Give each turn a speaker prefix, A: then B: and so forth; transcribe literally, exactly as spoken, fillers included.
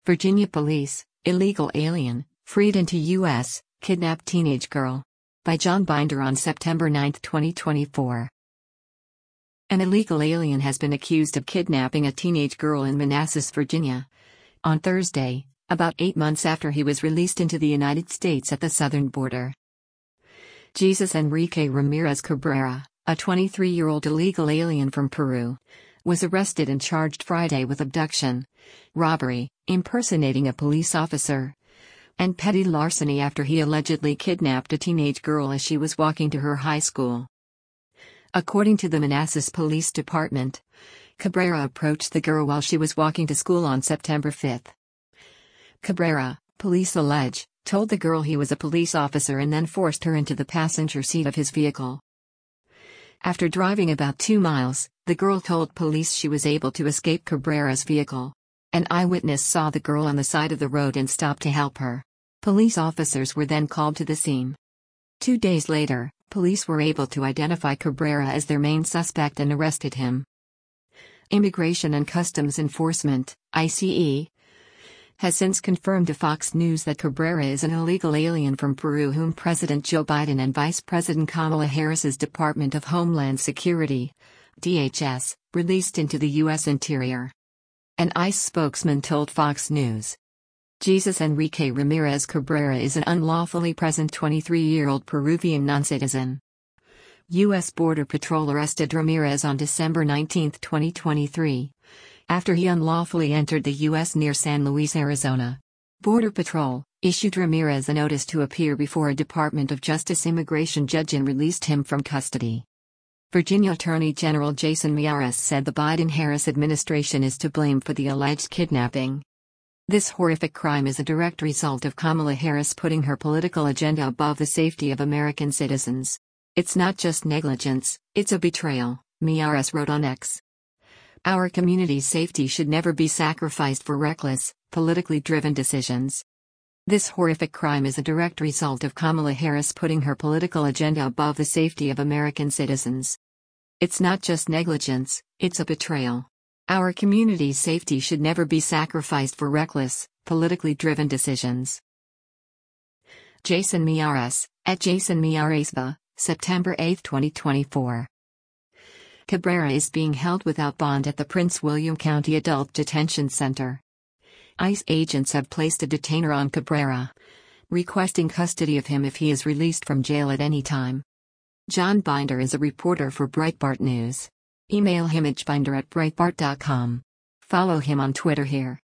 A: Virginia police, illegal alien, freed into U S, kidnapped teenage girl. By John Binder on September ninth, twenty twenty-four. An illegal alien has been accused of kidnapping a teenage girl in Manassas, Virginia. On Thursday, about eight months after he was released into the United States at the southern border. Jesus Enrique Ramirez Cabrera, a twenty-three-year-old illegal alien from Peru, was arrested and charged Friday with abduction, robbery, impersonating a police officer, and petty larceny after he allegedly kidnapped a teenage girl as she was walking to her high school. According to the Manassas Police Department, Cabrera approached the girl while she was walking to school on September fifth. Cabrera, police allege, told the girl he was a police officer and then forced her into the passenger seat of his vehicle. After driving about two miles, the girl told police she was able to escape Cabrera's vehicle. An eyewitness saw the girl on the side of the road and stopped to help her. Police officers were then called to the scene. Two days later, police were able to identify Cabrera as their main suspect and arrested him. Immigration and Customs Enforcement, I C E, has since confirmed to Fox News that Cabrera is an illegal alien from Peru whom President Joe Biden and Vice President Kamala Harris's Department of Homeland Security, D H S, released into the U S interior. An ICE spokesman told Fox News. Jesus Enrique Ramirez Cabrera is an unlawfully present twenty-three-year-old Peruvian non-citizen. U S Border Patrol arrested Ramirez on December nineteenth, twenty twenty-three, after he unlawfully entered the U S near San Luis, Arizona. Border Patrol issued Ramirez a notice to appear before a Department of Justice immigration judge and released him from custody. Virginia Attorney General Jason Miyares said the Biden-Harris administration is to blame for the alleged kidnapping. This horrific crime is a direct result of Kamala Harris putting her political agenda above the safety of American citizens. It's not just negligence, it's a betrayal, Miyares wrote on X. Our community's safety should never be sacrificed for reckless, politically driven decisions. This horrific crime is a direct result of Kamala Harris putting her political agenda above the safety of American citizens. It's not just negligence, it's a betrayal. Our community's safety should never be sacrificed for reckless, politically driven decisions. Jason Miyares, at Jason Miyaresva, September eighth, twenty twenty-four. Cabrera is being held without bond at the Prince William County Adult Detention Center. ICE agents have placed a detainer on Cabrera, requesting custody of him if he is released from jail at any time. John Binder is a reporter for Breitbart News. Email him at binder at breitbart dot com. Follow him on Twitter here.